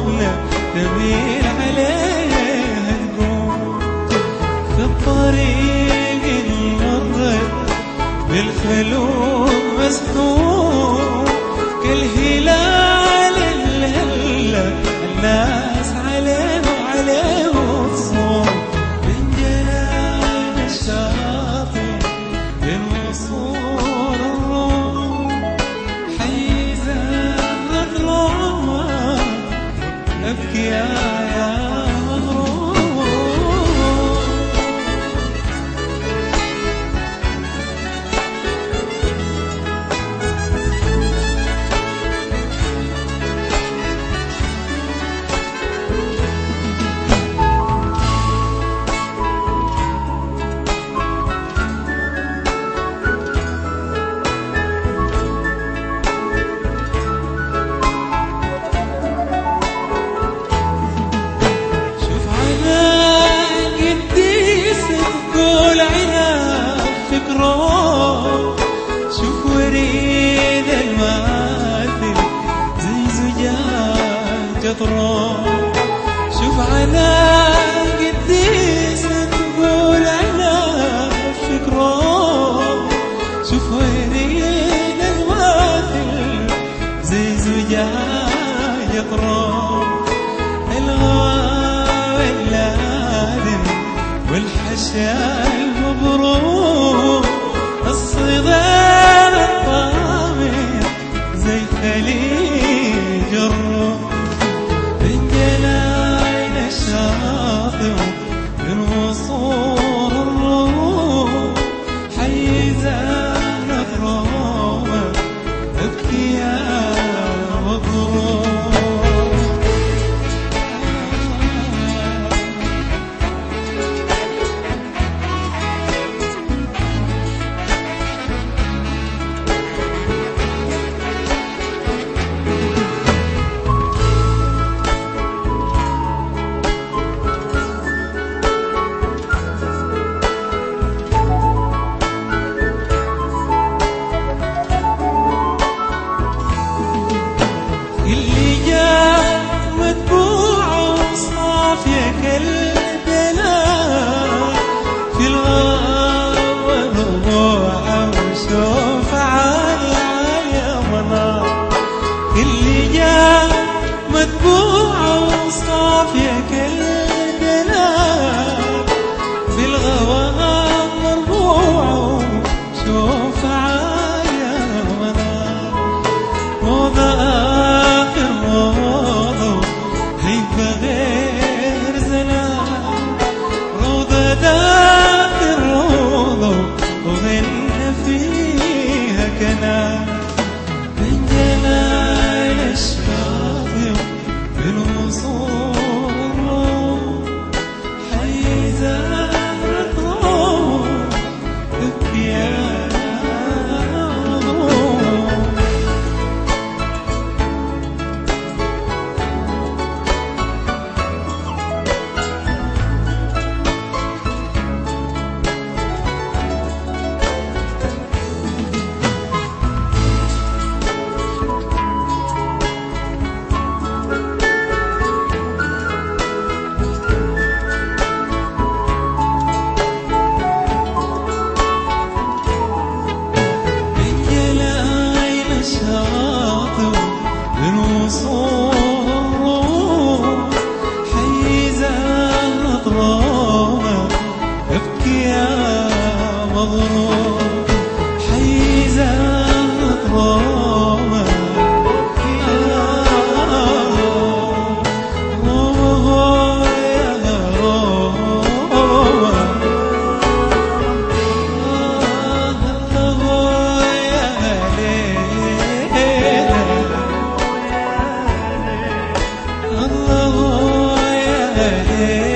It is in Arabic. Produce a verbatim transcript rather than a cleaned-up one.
وابلة تميل عليها تقوم في الطريق المضر بالخلوق مسنون كالهلال الهلة الناس عليه وعليه تصوم من جنان الشاطئ للوصول الروم حيزة الظلام أبكي يا مغروم. شوف وريد الماثل زي زجاج أطرار شوف على قديسة تقول على فكرة شوف وريد الماثل زي زجاج أطرار الغوى اللادم والحشا المبروك الصغار الطامر زي خليج الروم من جناين الشاطئ من وصول الروم حيزان الروم ابكي يا مغروم. اللي جاء متبوع وصافية كالبلاد في الغابة ضبوعة وشوف عالي عالية منار اللي جاء متبوع وصافية كالبلاد في الغابة مربوعة وشوف عالية منار موضة غير زلال روضة داخل روضة وغنى فيها كنال من جمال الشاطئ بالوصول الروم حيزة الروم ابكي يا الله يا